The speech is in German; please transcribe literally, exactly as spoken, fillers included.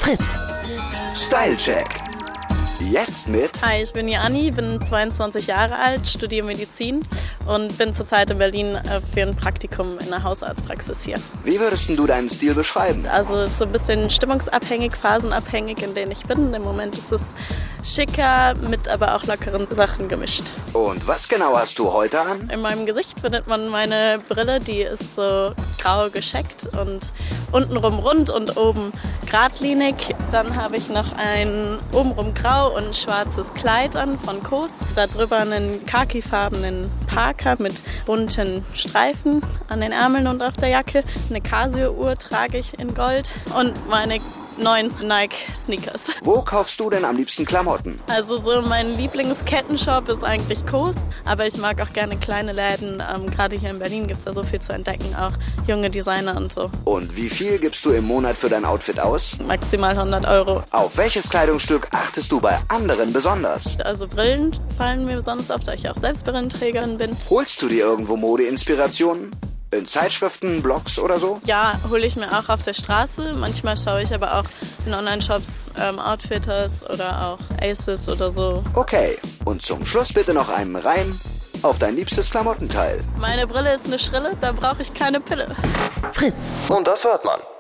Fritz. Stylecheck. Jetzt mit... Hi, ich bin Jani, bin zweiundzwanzig Jahre alt, studiere Medizin und bin zurzeit in Berlin für ein Praktikum in der Hausarztpraxis hier. Wie würdest du deinen Stil beschreiben? Also so ein bisschen stimmungsabhängig, phasenabhängig, in denen ich bin. Im Moment ist es schicker, mit aber auch lockeren Sachen gemischt. Und was genau hast du heute an? In meinem Gesicht findet man meine Brille, die ist so grau gescheckt und untenrum rund und oben geradlinig. Dann habe ich noch ein obenrum grau und schwarzes Kleid an von Kos. Darüber einen khakifarbenen Parker mit bunten Streifen an den Ärmeln und auf der Jacke. Eine Casio-Uhr trage ich in Gold und meine neuen Nike-Sneakers. Wo kaufst du denn am liebsten Klamotten? Also so mein Lieblingskettenshop ist eigentlich Kos, aber ich mag auch gerne kleine Läden. Ähm, gerade hier in Berlin gibt es ja so viel zu entdecken, auch junge Designer und so. Und wie viel gibst du im Monat für dein Outfit aus? Maximal hundert Euro. Auf welches Kleidungsstück achtest du bei anderen besonders? Also Brillen fallen mir besonders auf, da ich auch selbst Brillenträgerin bin. Holst du dir irgendwo Modeinspirationen? In Zeitschriften, Blogs oder so? Ja, hole ich mir auch auf der Straße. Manchmal schaue ich aber auch in Online-Shops, ähm, Outfitters oder auch Aces oder so. Okay, und zum Schluss bitte noch einen Reim auf dein liebstes Klamottenteil. Meine Brille ist eine Schrille, da brauche ich keine Pille. Fritz. Und das hört man.